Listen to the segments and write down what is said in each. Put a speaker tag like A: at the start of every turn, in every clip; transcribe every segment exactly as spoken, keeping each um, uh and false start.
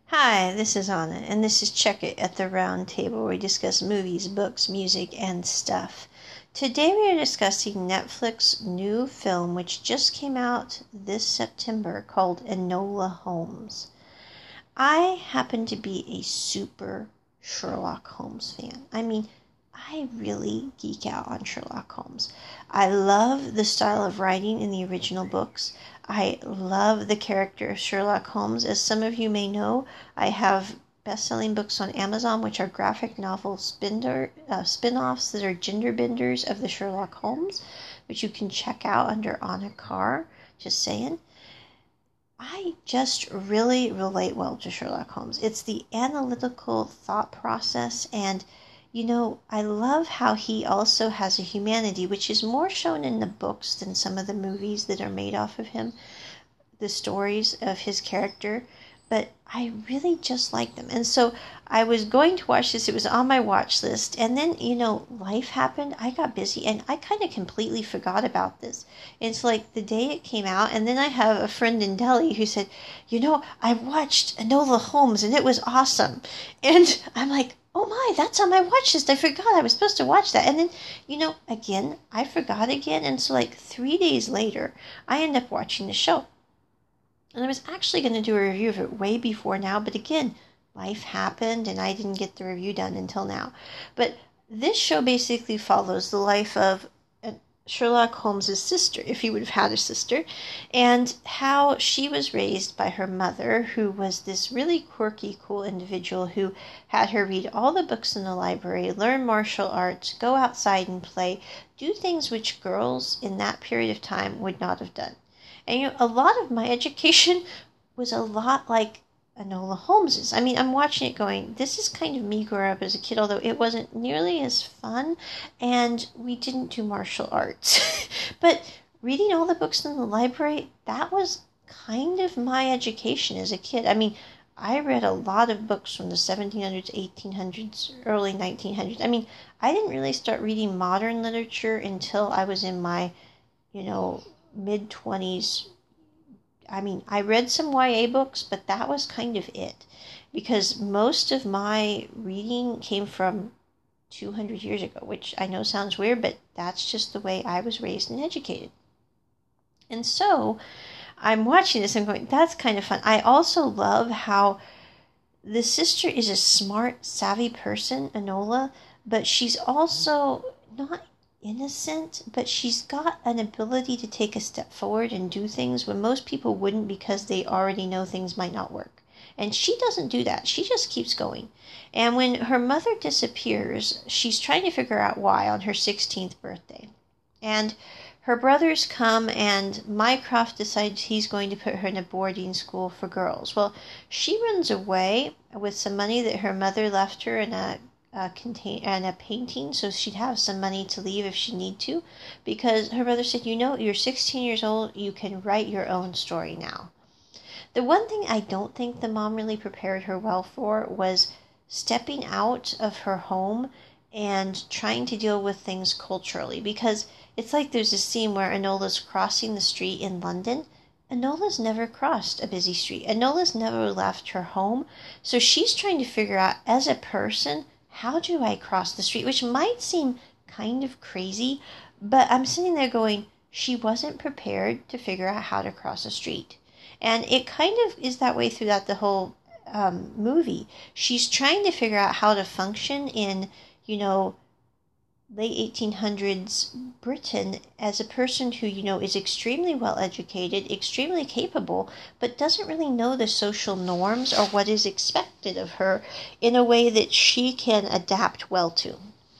A: Hi, this is Anna, and this is Check It at the Round Table, where we discuss movies, books, music, and stuff. Today we are discussing Netflix's new film, which just came out this September, called Enola Holmes. I happen to be a super Sherlock Holmes fan. I mean, I really geek out on Sherlock Holmes. I love the style of writing in the original books. I love the character of Sherlock Holmes. As some of you may know, I have best-selling books on Amazon, which are graphic novel spin- uh, spin-offs that are gender benders of the Sherlock Holmes, which you can check out under Anna Carr. Just saying. I just really relate well to Sherlock Holmes. It's the analytical thought process, and you know, I love how he also has a humanity, which is more shown in the books than some of the movies that are made off of him, the stories of his character. But I really just like them. And so I was going to watch this. It was on my watch list. And then, you know, life happened. I got busy and I kind of completely forgot about this. It's like the day it came out. And then I have a friend in Delhi who said, you know, I watched Enola Holmes and it was awesome. And I'm like, oh my, that's on my watch list. I forgot I was supposed to watch that. And then, you know, again, I forgot again. And so like three days later, I end up watching the show. And I was actually going to do a review of it way before now. But again, life happened and I didn't get the review done until now. But this show basically follows the life of Sherlock Holmes' sister, if he would have had a sister, and how she was raised by her mother, who was this really quirky, cool individual who had her read all the books in the library, learn martial arts, go outside and play, do things which girls in that period of time would not have done. And you know, a lot of my education was a lot like Enola Holmes's. I mean, I'm watching it going, this is kind of me growing up as a kid, although it wasn't nearly as fun, and we didn't do martial arts. But reading all the books in the library, that was kind of my education as a kid. I mean, I read a lot of books from the seventeen hundreds, eighteen hundreds, early nineteen hundreds. I mean, I didn't really start reading modern literature until I was in my, you know, mid-twenties. I mean, I read some Y A books, but that was kind of it. Because most of my reading came from two hundred years ago, which I know sounds weird, but that's just the way I was raised and educated. And so, I'm watching this and going, that's kind of fun. I also love how the sister is a smart, savvy person, Enola, but she's also not innocent, but she's got an ability to take a step forward and do things when most people wouldn't because they already know things might not work. And she doesn't do that. She just keeps going. And when her mother disappears, she's trying to figure out why on her sixteenth birthday. And her brothers come and Mycroft decides he's going to put her in a boarding school for girls. Well, she runs away with some money that her mother left her in a Uh, contain and a painting, so she'd have some money to leave if she need to, because her mother said, you know, you're sixteen years old, you can write your own story now. The one thing I don't think the mom really prepared her well for was stepping out of her home and trying to deal with things culturally, because it's like there's a scene where Enola's crossing the street in London. Enola's never crossed a busy street. Enola's never left her home, so she's trying to figure out as a person, how do I cross the street? Which might seem kind of crazy, but I'm sitting there going, she wasn't prepared to figure out how to cross a street. And it kind of is that way throughout the whole um, movie. She's trying to figure out how to function in, you know, late eighteen hundreds Britain as a person who, you know, is extremely well educated, extremely capable, but doesn't really know the social norms or what is expected of her in a way that she can adapt well to.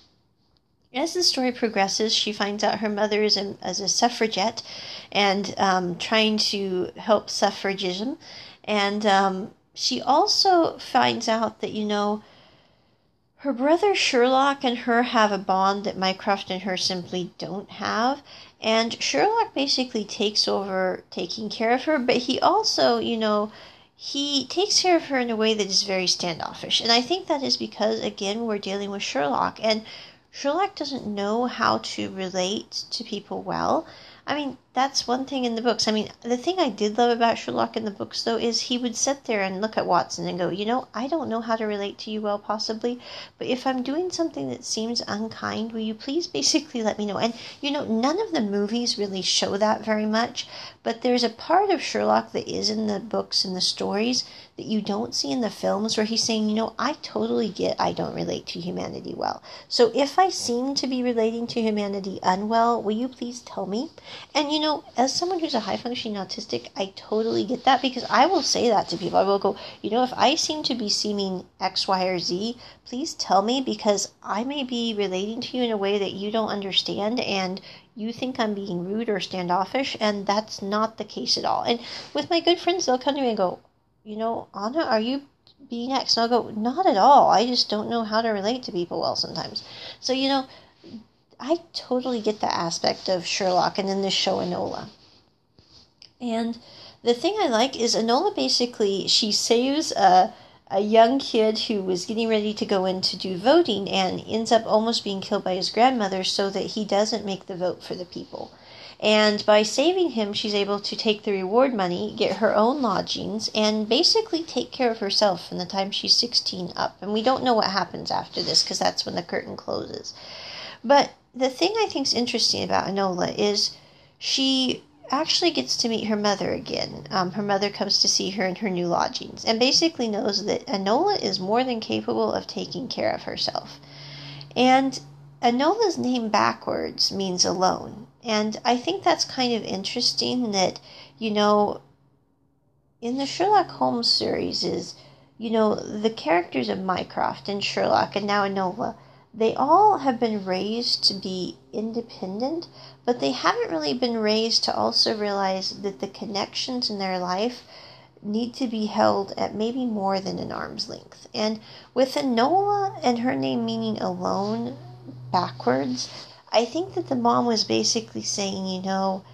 A: As the story progresses, she finds out her mother is a, is a suffragette and um, trying to help suffragism. And um, she also finds out that, you know, her brother Sherlock and her have a bond that Mycroft and her simply don't have. And Sherlock basically takes over taking care of her, but he also, you know, he takes care of her in a way that is very standoffish. And I think that is because, again, we're dealing with Sherlock. And Sherlock doesn't know how to relate to people well. I mean, that's one thing in the books. I mean, the thing I did love about Sherlock in the books, though, is he would sit there and look at Watson and go, you know, I don't know how to relate to you well, possibly, but if I'm doing something that seems unkind, will you please basically let me know? And, you know, none of the movies really show that very much, but there's a part of Sherlock that is in the books and the stories that you don't see in the films, where he's saying, you know, I totally get I don't relate to humanity well. So if I seem to be relating to humanity unwell, will you please tell me? And, you know, as someone who's a high-functioning autistic, I totally get that, because I will say that to people. I will go, you know, if I seem to be seeming X, Y, or Z, please tell me, because I may be relating to you in a way that you don't understand, and you think I'm being rude or standoffish, and that's not the case at all. And with my good friends, they'll come to me and go, you know, Anna, are you being X? And I'll go, not at all. I just don't know how to relate to people well sometimes. So, you know, I totally get the aspect of Sherlock and then this show Enola. And the thing I like is Enola basically, she saves a, a young kid who was getting ready to go in to do voting and ends up almost being killed by his grandmother so that he doesn't make the vote for the people. And by saving him, she's able to take the reward money, get her own lodgings, and basically take care of herself from the time she's sixteen up. And we don't know what happens after this, because that's when the curtain closes. But the thing I think is interesting about Enola is she actually gets to meet her mother again. Um, her mother comes to see her in her new lodgings, and basically knows that Enola is more than capable of taking care of herself. And Enola's name backwards means alone. And I think that's kind of interesting that, you know, in the Sherlock Holmes series is, you know, the characters of Mycroft and Sherlock and now Enola, they all have been raised to be independent, but they haven't really been raised to also realize that the connections in their life need to be held at maybe more than an arm's length. And with Enola and her name meaning alone backwards, I think that the mom was basically saying, you know,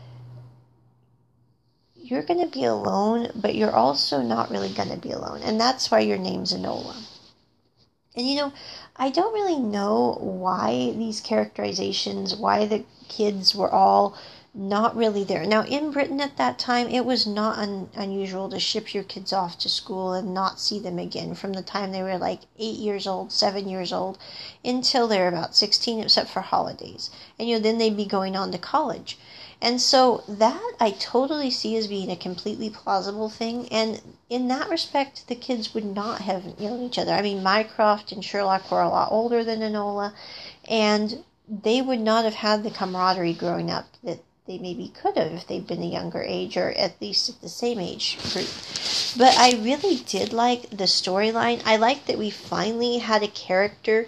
A: you're going to be alone, but you're also not really going to be alone. And that's why your name's Enola. And, you know, I don't really know why these characterizations, why the kids were all not really there. Now, in Britain at that time, it was not un- unusual to ship your kids off to school and not see them again from the time they were like eight years old, seven years old, until they were about sixteen, except for holidays. And, you know, then they'd be going on to college. And so that I totally see as being a completely plausible thing. And in that respect, the kids would not have known each other. I mean, Mycroft and Sherlock were a lot older than Enola, and they would not have had the camaraderie growing up that they maybe could have if they'd been a younger age, or at least at the same age group. But I really did like the storyline. I liked that we finally had a character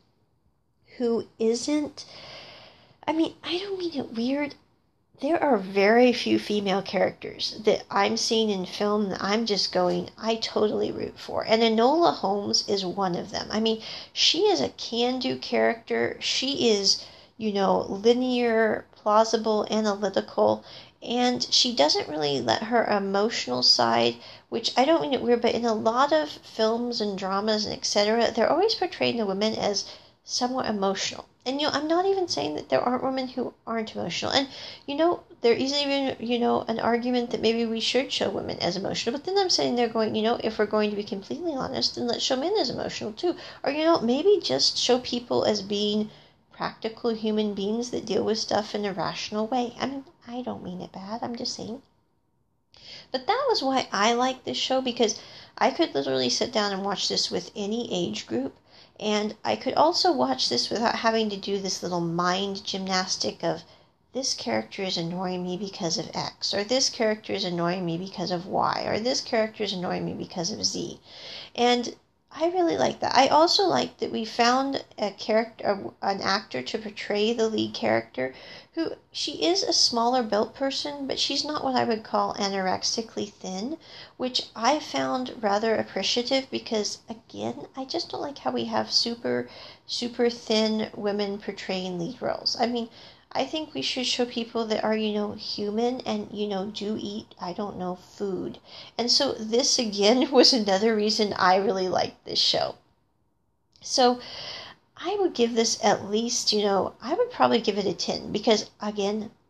A: who isn't, I mean, I don't mean it weird. There are very few female characters that I'm seeing in film that I'm just going, I totally root for. And Enola Holmes is one of them. I mean, she is a can-do character. She is, you know, linear, plausible, analytical, and she doesn't really let her emotional side, which I don't mean it weird, but in a lot of films and dramas and et cetera, they're always portraying the women as somewhat emotional. And, you know, I'm not even saying that there aren't women who aren't emotional. And, you know, there is even, you know, an argument that maybe we should show women as emotional. But then I'm saying they're going, you know, if we're going to be completely honest, then let's show men as emotional too. Or, you know, maybe just show people as being practical human beings that deal with stuff in a rational way. I mean, I don't mean it bad. I'm just saying. But that was why I like this show, because I could literally sit down and watch this with any age group. And I could also watch this without having to do this little mind gymnastic of, this character is annoying me because of X, or this character is annoying me because of Y, or this character is annoying me because of Z. And I really like that. I also like that we found a character, an actor to portray the lead character, who, she is a smaller built person, but she's not what I would call anorexically thin, which I found rather appreciative because, again, I just don't like how we have super, super thin women portraying lead roles. I mean, I think we should show people that are, you know, human and, you know, do eat, I don't know, food. And so this, again, was another reason I really liked this show. So I would give this at least, you know, I would probably give it a ten because, again,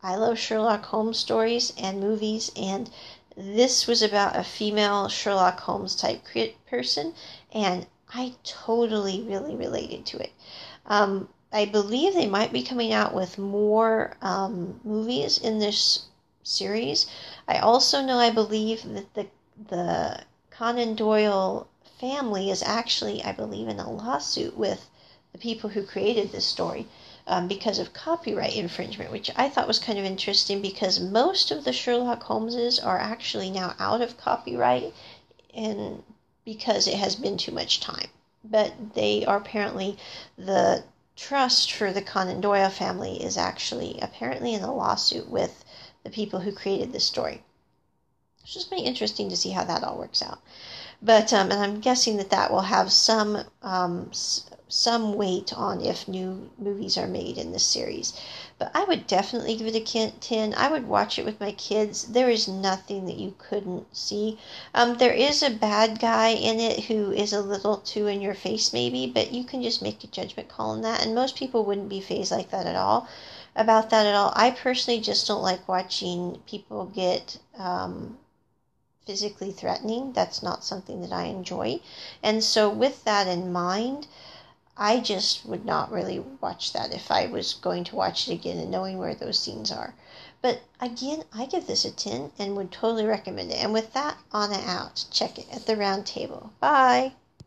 A: I love Sherlock Holmes stories and movies, and this was about a female Sherlock Holmes type person, and I totally really related to it. Um, I believe they might be coming out with more um, movies in this series. I also know, I believe that the the Conan Doyle family is actually, I believe, in a lawsuit with the people who created this story um, because of copyright infringement, which I thought was kind of interesting because most of the Sherlock Holmeses are actually now out of copyright and because it has been too much time. But they are apparently, the trust for the Conan Doyle family is actually apparently in a lawsuit with the people who created this story. It's just very interesting to see how that all works out. But um, and I'm guessing that that will have some um, s- some weight on if new movies are made in this series. But I would definitely give it a ten. I would watch it with my kids. There is nothing that you couldn't see. Um, there is a bad guy in it who is a little too in your face maybe, but you can just make a judgment call on that. And most people wouldn't be fazed like that at all, about that at all. I personally just don't like watching people get Um, physically threatening. That's not something that I enjoy. And so with that in mind, I just would not really watch that if I was going to watch it again and knowing where those scenes are. But again, I give this a ten and would totally recommend it. And with that, on and out. Check it at the round table. Bye.